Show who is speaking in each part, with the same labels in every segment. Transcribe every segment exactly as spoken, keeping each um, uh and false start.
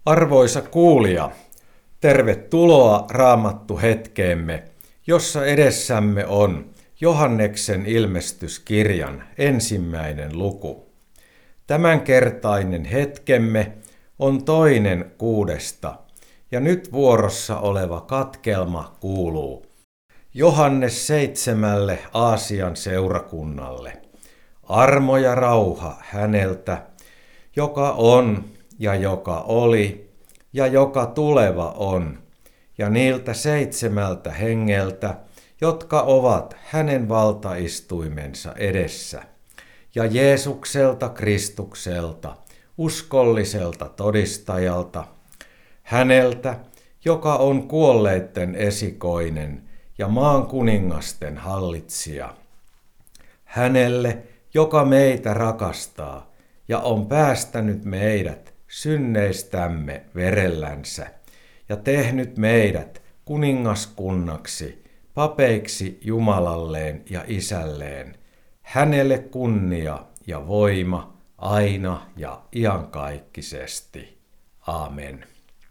Speaker 1: Arvoisa kuulija, tervetuloa Raamattu-hetkeemme, jossa edessämme on Johanneksen ilmestyskirjan ensimmäinen luku. Tämänkertainen hetkemme on toinen kuudesta, ja nyt vuorossa oleva katkelma kuuluu Johannes seitsemälle Aasian seurakunnalle. Armo ja rauha häneltä, joka on ja joka oli ja joka tuleva on, ja niiltä seitsemältä hengeltä, jotka ovat hänen valtaistuimensa edessä, ja Jeesukselta Kristukselta, uskolliselta todistajalta, häneltä, joka on kuolleitten esikoinen ja maan kuningasten hallitsija, hänelle, joka meitä rakastaa ja on päästänyt meidät synneistämme verellänsä ja tehnyt meidät kuningaskunnaksi, papeiksi Jumalalleen ja Isälleen. Hänelle kunnia ja voima aina ja iankaikkisesti. Aamen.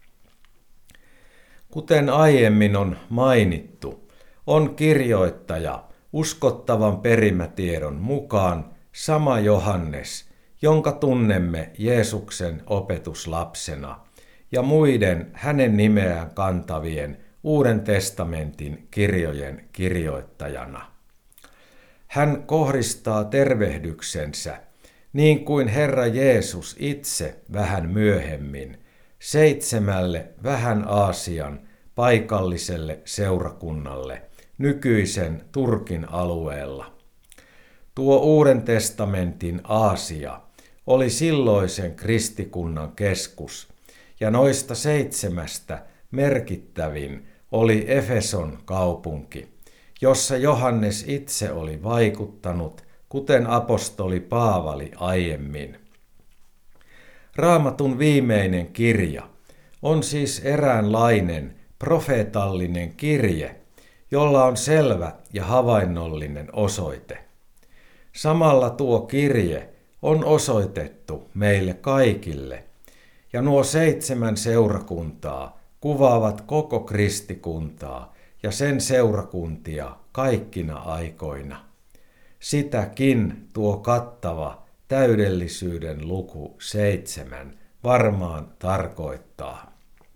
Speaker 1: Kuten aiemmin on mainittu, on kirjoittaja uskottavan perimätiedon mukaan sama Johannes, jonka tunnemme Jeesuksen opetuslapsena ja muiden hänen nimeään kantavien Uuden testamentin kirjojen kirjoittajana. Hän kohdistaa tervehdyksensä, niin kuin Herra Jeesus itse vähän myöhemmin, seitsemälle vähän Aasian paikalliselle seurakunnalle nykyisen Turkin alueella. Tuo Uuden testamentin Aasia oli silloisen kristikunnan keskus, ja noista seitsemästä merkittävin oli Efeson kaupunki, jossa Johannes itse oli vaikuttanut, kuten apostoli Paavali aiemmin. Raamatun viimeinen kirja on siis eräänlainen profeetallinen kirje, jolla on selvä ja havainnollinen osoite. Samalla tuo kirje on osoitettu meille kaikille, ja nuo seitsemän seurakuntaa kuvaavat koko kristikuntaa ja sen seurakuntia kaikkina aikoina. Sitäkin tuo kattava täydellisyyden luku seitsemän varmaan tarkoittaa.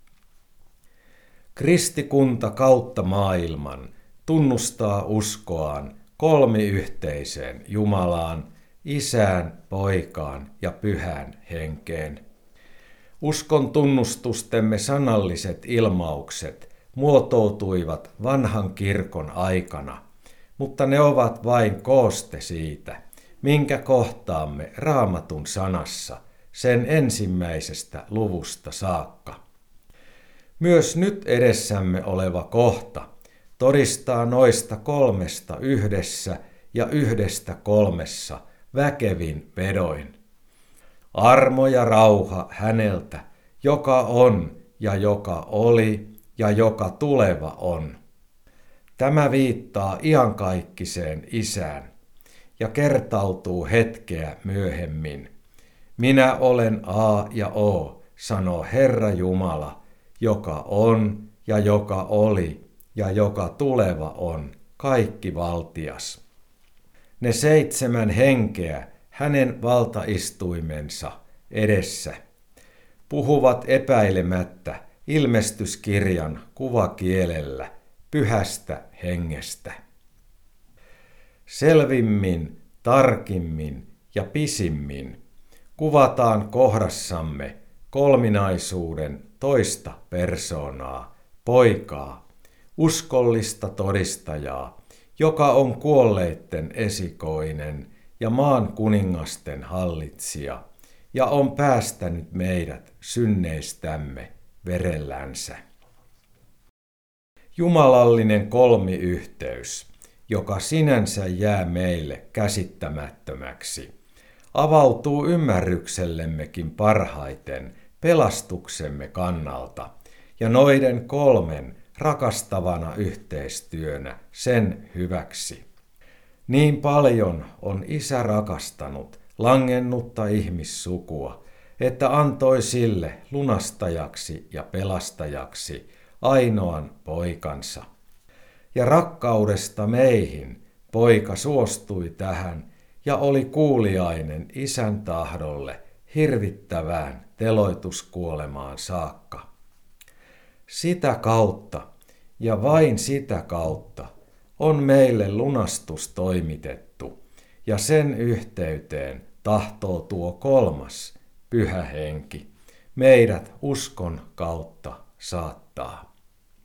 Speaker 1: Kristikunta kautta maailman tunnustaa uskoaan kolmiyhteiseen Jumalaan, Isään, Poikaan ja Pyhään Henkeen. Uskon tunnustustemme sanalliset ilmaukset muotoutuivat vanhan kirkon aikana, mutta ne ovat vain kooste siitä, minkä kohtaamme Raamatun sanassa sen ensimmäisestä luvusta saakka. Myös nyt edessämme oleva kohta todistaa noista kolmesta yhdessä ja yhdestä kolmessa väkevin vedoin. Armo ja rauha häneltä, joka on ja joka oli ja joka tuleva on. Tämä viittaa iankaikkiseen Isään ja kertautuu hetkeä myöhemmin. Minä olen A ja O, sanoo Herra Jumala, joka on ja joka oli ja joka tuleva on, kaikki valtias. Ne seitsemän henkeä hänen valtaistuimensa edessä puhuvat epäilemättä ilmestyskirjan kuvakielellä pyhästä hengestä. Selvimmin, tarkimmin ja pisimmin kuvataan kohdassamme kolminaisuuden toista persoonaa, Poikaa, uskollista todistajaa, joka on kuolleitten esikoinen ja maan kuningasten hallitsija, ja on päästänyt meidät synneistämme verellänsä. Jumalallinen kolmiyhteys, joka sinänsä jää meille käsittämättömäksi, avautuu ymmärryksellemmekin parhaiten pelastuksemme kannalta ja noiden kolmen rakastavana yhteistyönä sen hyväksi. Niin paljon on Isä rakastanut langennutta ihmissukua, että antoi sille lunastajaksi ja pelastajaksi ainoan poikansa. Ja rakkaudesta meihin poika suostui tähän ja oli kuuliainen Isän tahdolle hirvittävään teloituskuolemaan saakka. Sitä kautta ja vain sitä kautta on meille lunastus toimitettu, ja sen yhteyteen tahtoo tuo kolmas, Pyhä Henki, meidät uskon kautta saattaa.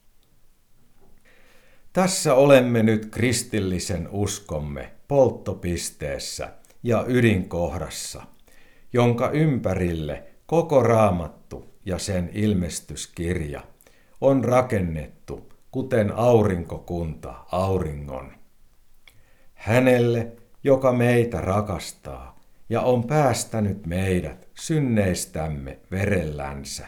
Speaker 1: Tässä olemme nyt kristillisen uskomme polttopisteessä ja ydinkohdassa, jonka ympärille koko Raamattu ja sen ilmestyskirja on rakennettu, kuten aurinkokunta auringon. Hänelle, joka meitä rakastaa ja on päästänyt meidät synneistämme verellänsä.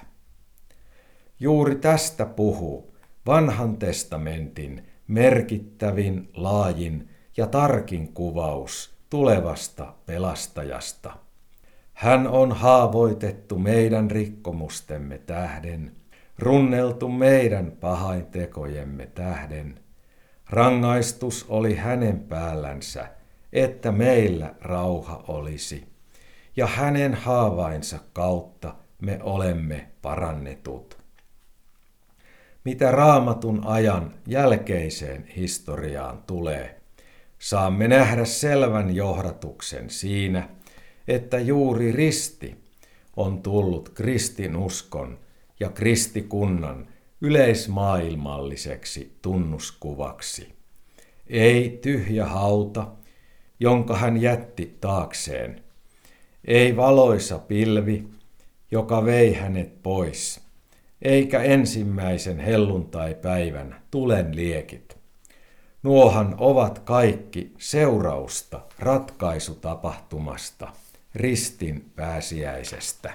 Speaker 1: Juuri tästä puhuu Vanhan testamentin merkittävin, laajin ja tarkin kuvaus tulevasta pelastajasta. Hän on haavoitettu meidän rikkomustemme tähden, runneltu meidän pahaintekojemme tähden. Rangaistus oli hänen päällänsä, että meillä rauha olisi, ja hänen haavainsa kautta me olemme parannetut. Mitä Raamatun ajan jälkeiseen historiaan tulee, saamme nähdä selvän johdatuksen siinä, että juuri risti on tullut kristinuskon ja kristikunnan yleismaailmalliseksi tunnuskuvaksi. Ei tyhjä hauta, jonka hän jätti taakseen. Ei valoisa pilvi, joka vei hänet pois. Eikä ensimmäisen helluntaipäivän tulen liekit. Nuohan ovat kaikki seurausta ratkaisutapahtumasta, ristin pääsiäisestä.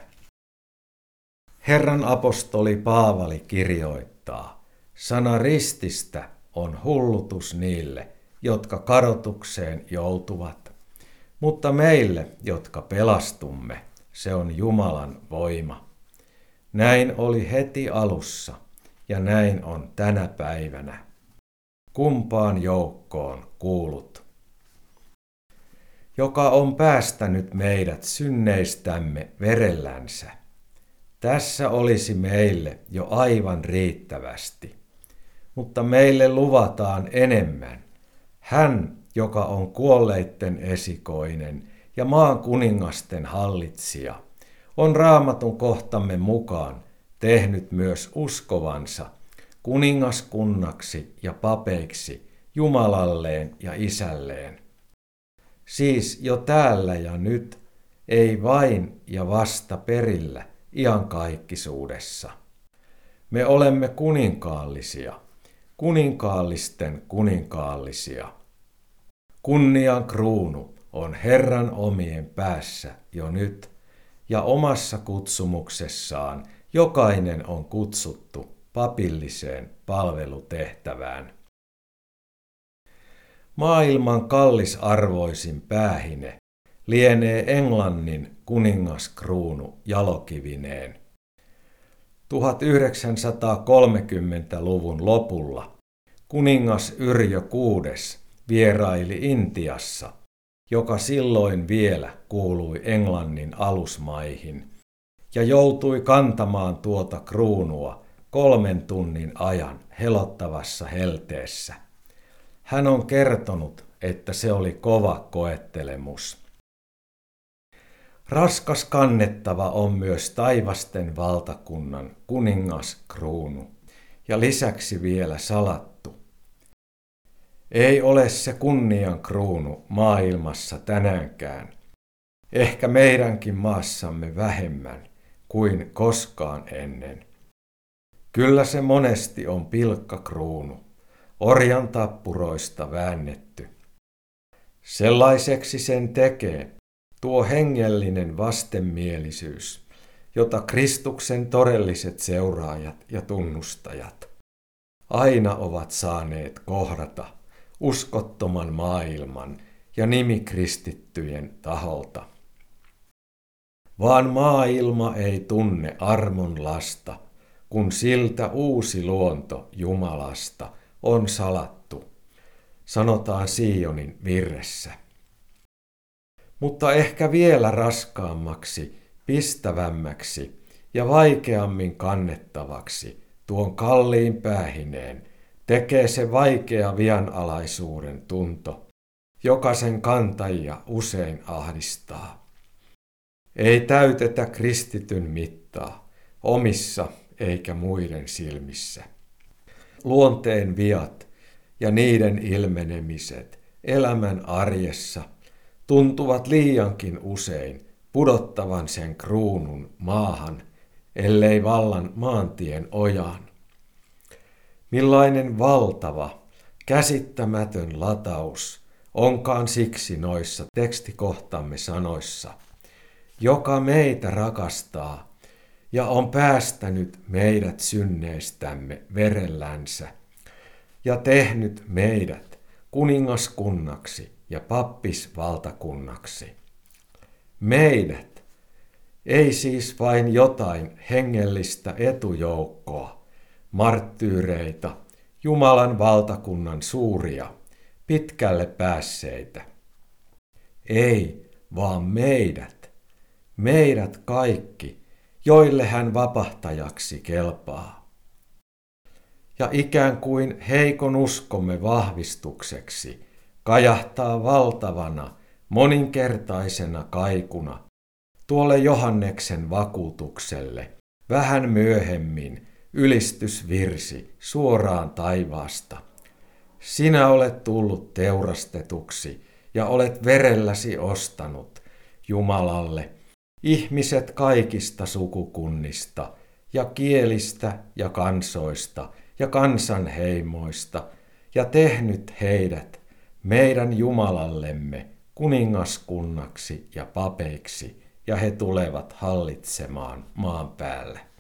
Speaker 1: Herran apostoli Paavali kirjoittaa, sana rististä on hullutus niille, jotka kadotukseen joutuvat, mutta meille, jotka pelastumme, se on Jumalan voima. Näin oli heti alussa ja näin on tänä päivänä. Kumpaan joukkoon kuulut? Joka on päästänyt meidät synneistämme verellänsä. Tässä olisi meille jo aivan riittävästi, mutta meille luvataan enemmän. Hän, joka on kuolleitten esikoinen ja maan kuningasten hallitsija, on Raamatun kohtamme mukaan tehnyt myös uskovansa kuningaskunnaksi ja papeiksi Jumalalleen ja Isälleen. Siis jo täällä ja nyt, ei vain ja vasta perillä iankaikkisuudessa. Me olemme kuninkaallisia, kuninkaallisten kuninkaallisia. Kunnian kruunu on Herran omien päässä jo nyt, ja omassa kutsumuksessaan jokainen on kutsuttu papilliseen palvelutehtävään. Maailman kallisarvoisin päähine lienee Englannin kuningaskruunu jalokivineen. tuhatyhdeksänsataakolmekymmentäluvun lopulla kuningas Yrjö kuudes vieraili Intiassa, joka silloin vielä kuului Englannin alusmaihin, ja joutui kantamaan tuota kruunua kolmen tunnin ajan helottavassa helteessä. Hän on kertonut, että se oli kova koettelemus. Raskas kannettava on myös taivasten valtakunnan kuningaskruunu, ja lisäksi vielä salattu. Ei ole se kunnian kruunu maailmassa tänäänkään, ehkä meidänkin maassamme vähemmän kuin koskaan ennen. Kyllä se monesti on pilkkakruunu, orjan tappuroista väännetty. Sellaiseksi sen tekee tuo hengellinen vastenmielisyys, jota Kristuksen todelliset seuraajat ja tunnustajat aina ovat saaneet kohdata uskottoman maailman ja nimikristittyjen taholta. vaan maailma ei tunne armon lasta, kun siltä uusi luonto Jumalasta on salattu, sanotaan Sionin virressä. Mutta ehkä vielä raskaammaksi, pistävämmäksi ja vaikeammin kannettavaksi tuon kalliin päähineen tekee se vaikea vianalaisuuden tunto, joka sen kantajia usein ahdistaa. Ei täytetä kristityn mittaa, omissa eikä muiden silmissä. Luonteen viat ja niiden ilmenemiset elämän arjessa tuntuvat liiankin usein pudottavan sen kruunun maahan, ellei vallan maantien ojaan. Millainen valtava, käsittämätön lataus onkaan siksi noissa tekstikohtamme sanoissa, joka meitä rakastaa ja on päästänyt meidät synneistämme verellänsä ja tehnyt meidät kuningaskunnaksi ja pappisvaltakunnaksi. Meidät, ei siis vain jotain hengellistä etujoukkoa, marttyyreitä, Jumalan valtakunnan suuria, pitkälle päässeitä. Ei, vaan meidät, meidät kaikki, joille hän vapahtajaksi kelpaa. Ja ikään kuin heikon uskomme vahvistukseksi kajahtaa valtavana, moninkertaisena kaikuna tuolle Johanneksen vakuutukselle vähän myöhemmin ylistysvirsi suoraan taivaasta. Sinä olet tullut teurastetuksi ja olet verelläsi ostanut Jumalalle ihmiset kaikista sukukunnista ja kielistä ja kansoista ja kansanheimoista ja tehnyt heidät meidän Jumalallemme kuningaskunnaksi ja papeiksi, ja he tulevat hallitsemaan maan päälle.